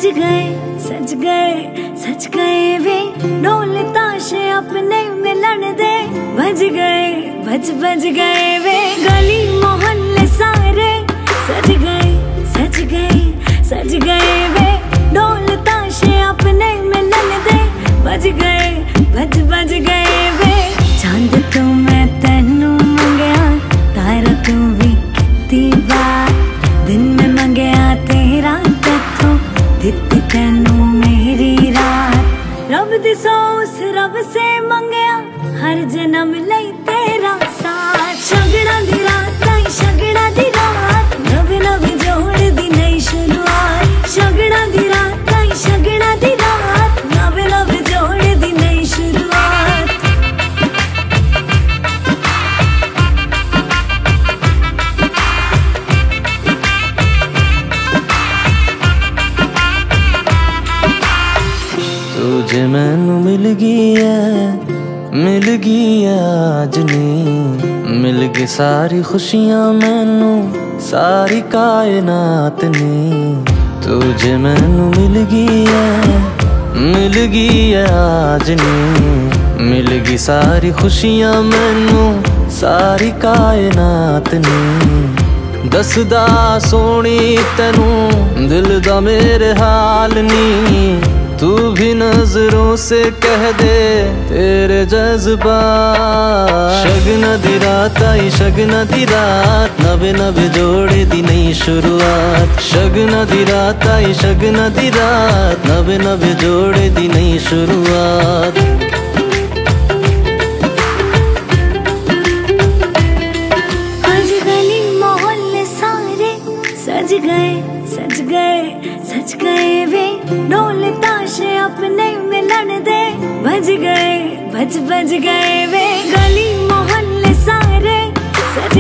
सज गए सज गए वे ढोल ताशे अपने मिलन दे। बज गए वे गली मोहल्ले सारे। सज गए वे ढोल ताशे अपने मिलन दे। बज गए वे चांद तो मैं तेनू मंगया तारा तू भी किती बार। दिन में मंगया तेरा तथों दित्ती तेनू मेरी रात। रब दी सोस रब से मंगया हर जन्म लई तेरा साथ। शगड़ा दी रात आई शगड़ा दी रात नवी नवी जोड़ दी नई शुरुआत। शगड़ा दी रात आई शगड़ा दी रात नवी नवी जोड़ दी नई शुरुआत। तुझे मैनू मिल गई है आज नी। मिल गई सारी खुशियां मैनू सारी कायनात नी। तुझे मैनू मिल गई है आज नी। मिल गई सारी खुशियां मैनू सारी कायनात नी। दसदा सोनी तेनू दिल दा मेरे हाल नी। तू भी नजरों से कह दे तेरे जज्बात। शगना दी रात आई शगना दी रात नवे नवे जोड़े दी नई शुरुआत। शगना दी रात आई शगना दी रात नवे नवे जोड़े दी नई शुरुआत। आज गली मोहल्ले सारे सज गए वे ढोल ताशे अपने मिलन दे। बज गए वे गली मोहल्ले सारे। सज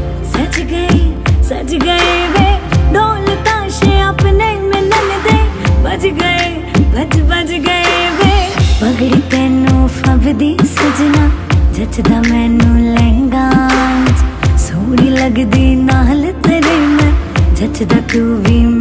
गए वे ढोल ताशे अपने मिलन दे। बज गए वे पगड़ी तेनू फबदी सजना जचदा मैनू लहंगा। सोहनी लगदी नाल तेरे मैं जचदा तू भी